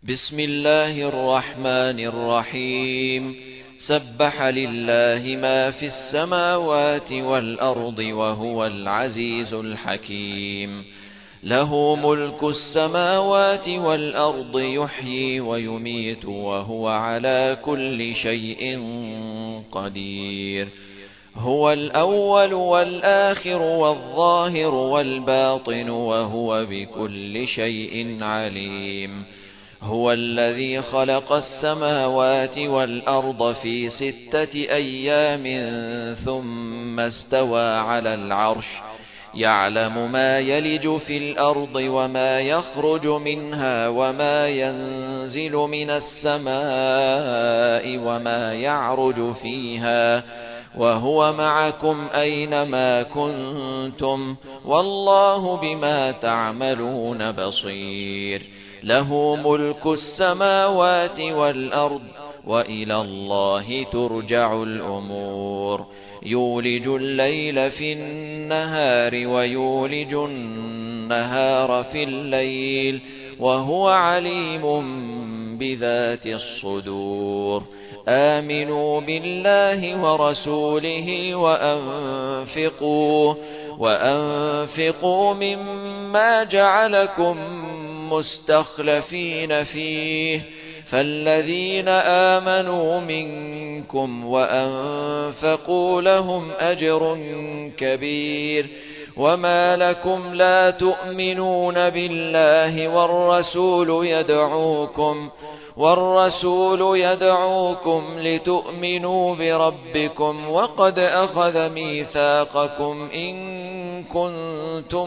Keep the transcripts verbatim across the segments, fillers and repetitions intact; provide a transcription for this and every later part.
بسم الله الرحمن الرحيم. سبح لله ما في السماوات والأرض وهو العزيز الحكيم. له ملك السماوات والأرض يحيي ويميت وهو على كل شيء قدير. هو الأول والآخر والظاهر والباطن وهو بكل شيء عليم. هو الذي خلق السماوات والأرض في ستة أيام ثم استوى على العرش، يعلم ما يلج في الأرض وما يخرج منها وما ينزل من السماء وما يعرج فيها، وهو معكم أينما كنتم والله بما تعملون بصير. له ملك السماوات والأرض وإلى الله ترجع الأمور. يولج الليل في النهار ويولج النهار في الليل وهو عليم بذات الصدور. آمنوا بالله ورسوله وأنفقوا وأنفقوا مما جعلكم مستخلفين فيه، فالذين آمنوا منكم وأنفقوا لهم أجر كبير. وما لكم لا تؤمنون بالله والرسول يدعوكم والرسول يدعوكم لتؤمنوا بربكم وقد أخذ ميثاقكم إن كنتم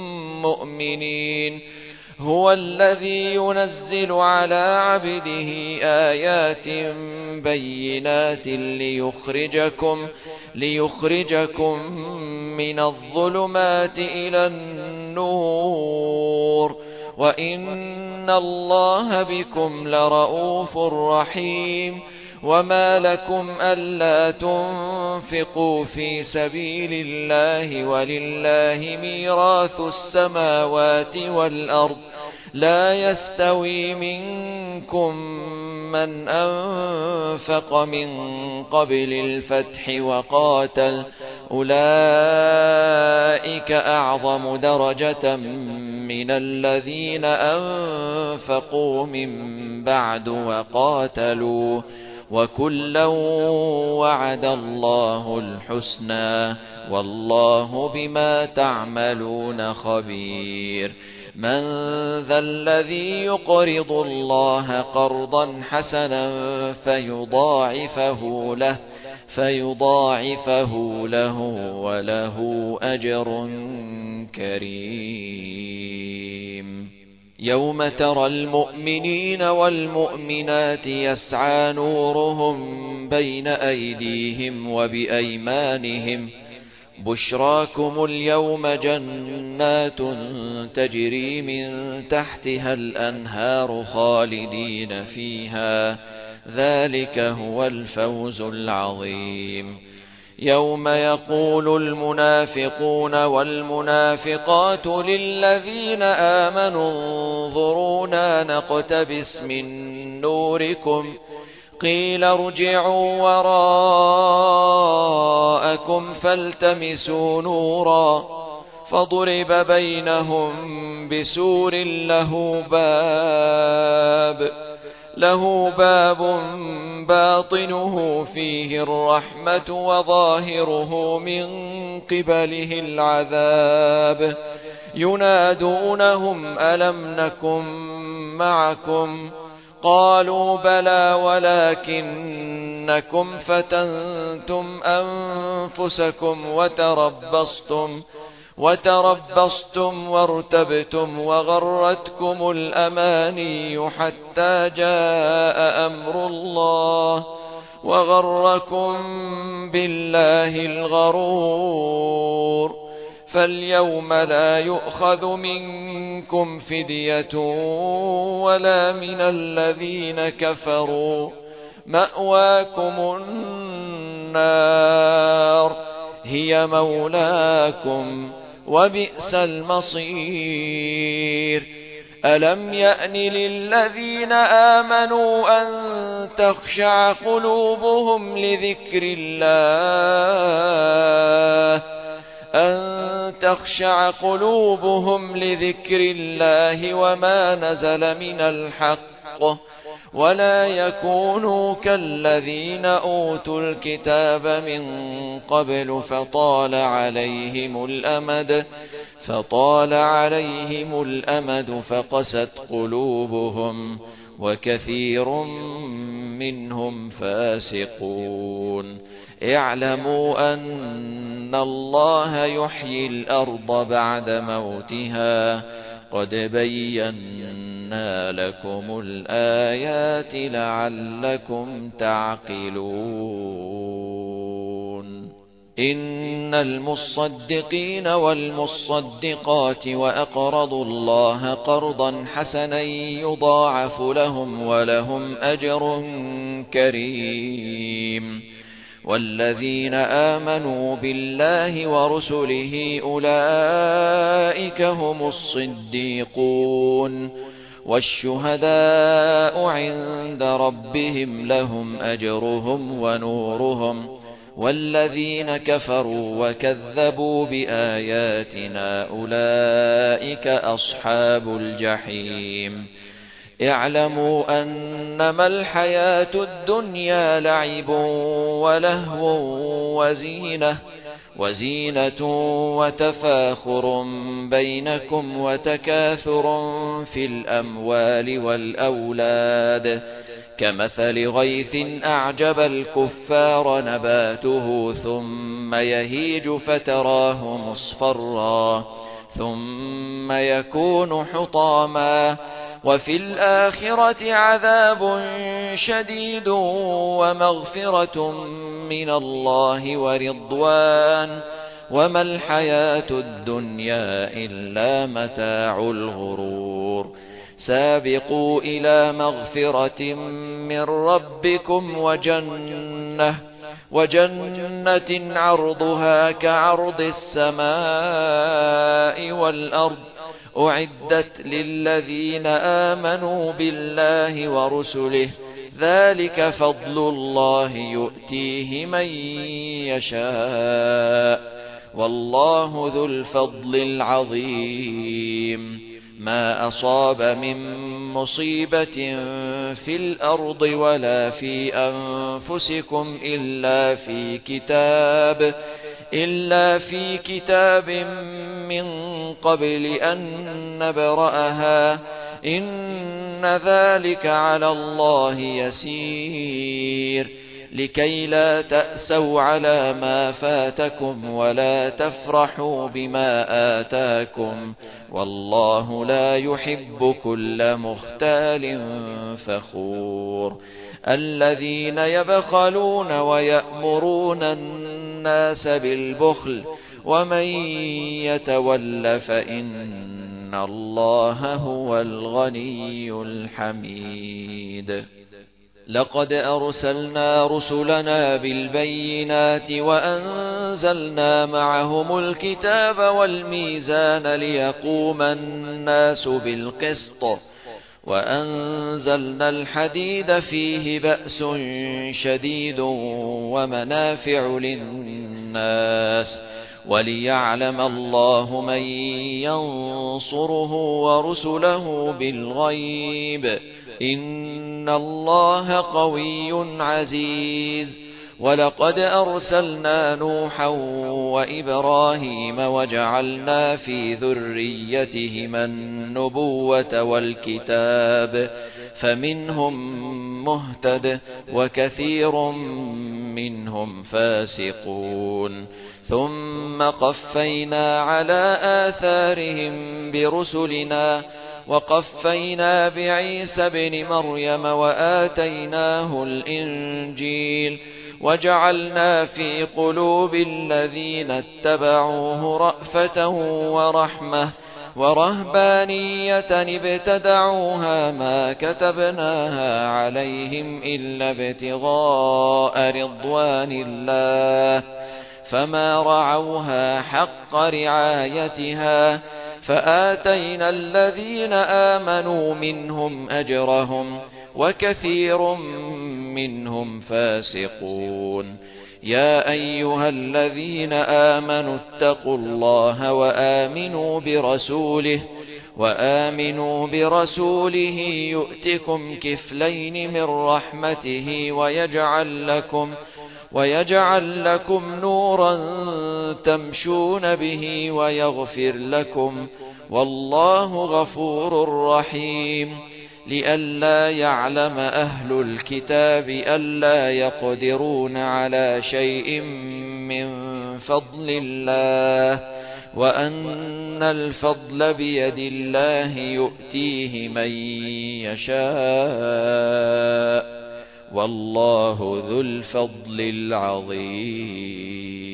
مؤمنين. هو الذي ينزل على عبده آيات بينات ليخرجكم ليخرجكم من الظلمات إلى النور، وإن الله بكم لرءوف رحيم. وما لكم ألا تنفقوا في سبيل الله ولله ميراث السماوات والأرض، لا يستوي منكم من أنفق من قبل الفتح وقاتل، أولئك أعظم درجة من الذين أنفقوا من بعد وقاتلوا، وكلا وعد الله الحسنى والله بما تعملون خبير. من ذا الذي يقرض الله قرضا حسنا فيضاعفه له فيضاعفه له وله أجر كريم. يوم ترى المؤمنين والمؤمنات يسعى نورهم بين أيديهم وبأيمانهم، بشراكم اليوم جنات تجري من تحتها الأنهار خالدين فيها، ذلك هو الفوز العظيم. يوم يقول المنافقون والمنافقات للذين آمنوا انظرونا نقتبس من نوركم، قيل ارجعوا وراءكم فالتمسوا نورا، فضرب بينهم بسور له باب له باب باطنه فيه الرحمة وظاهره من قبله العذاب. ينادونهم ألم نكن معكم؟ قالوا بلى ولكنكم فتنتم أنفسكم وتربصتم وتربصتم وارتبتم وغرتكم الأماني حتى جاء أمر الله وغركم بالله الغرور. فاليوم لا يؤخذ منكم فدية ولا من الذين كفروا، مأواكم النار هي مولاكم وبئس المصير. ألم يأن للذين آمنوا أن تخشع قلوبهم لذكر الله أن تخشع قلوبهم لذكر الله وما نزل من الحق ولا يكونوا كالذين أوتوا الكتاب من قبل فطال عليهم الأمد فطال عليهم الأمد فقست قلوبهم وكثير منهم فاسقون اعلموا أن الله يحيي الأرض بعد موتها قد بينا لكم الآيات لعلكم تعقلون إن المصدقين والمصدقات وأقرضوا الله قرضا حسنا يضاعف لهم ولهم أجر كريم والذين آمنوا بالله ورسله أولئك هم الصديقون والشهداء عند ربهم لهم أجرهم ونورهم والذين كفروا وكذبوا بآياتنا أولئك أصحاب الجحيم اعلموا أنما الحياة الدنيا لعب ولهو وزينة وزينة وتفاخر بينكم وتكاثر في الأموال والأولاد كمثل غيث أعجب الكفار نباته ثم يهيج فتراه مصفرا ثم يكون حطاما وفي الآخرة عذاب شديد ومغفرة من الله ورضوان وما الحياة الدنيا إلا متاع الغرور سابقوا إلى مغفرة من ربكم وجنة وجنة عرضها كعرض السماء والأرض أعدت للذين آمنوا بالله ورسله ذلك فضل الله يؤتيه من يشاء والله ذو الفضل العظيم ما أصاب من مصيبة في الأرض ولا في أنفسكم إلا في كتاب إلا في كتاب من قبل أن نبرأها إن ذلك على الله يسير لكي لا تأسوا على ما فاتكم ولا تفرحوا بما آتاكم والله لا يحب كل مختال فخور الذين يبخلون ويأمرون الناس بالبخل ومن يتول فإن الله هو الغني الحميد لقد أرسلنا رسلنا بالبينات وأنزلنا معهم الكتاب والميزان ليقوم الناس بالقسط وأنزلنا الحديد فيه بأس شديد ومنافع للناس وليعلم الله من ينصره ورسله بالغيب إن الله قوي عزيز ولقد أرسلنا نوحا وإبراهيم وجعلنا في ذريتهما النبوة والكتاب فمنهم مهتد وكثير منهم فاسقون ثم قفينا على آثارهم برسلنا وقفينا بعيسى ابن مريم وآتيناه الإنجيل وجعلنا في قلوب الذين اتبعوه رأفة ورحمة ورهبانية ابتدعوها ما كتبناها عليهم إلا ابتغاء رضوان الله فما رعوها حق رعايتها فآتينا الذين آمنوا منهم أجرهم وكثير منهم فاسقون. يا أيها الذين آمنوا اتقوا الله وآمنوا برسوله وآمنوا برسوله يؤتكم كفلين من رحمته ويجعل لكم ويجعل لكم نورا تمشون به ويغفر لكم والله غفور رحيم. لئلا يعلم أهل الكتاب ألا يقدرون على شيء من فضل الله وأن الفضل بيد الله يؤتيه من يشاء والله ذو الفضل العظيم.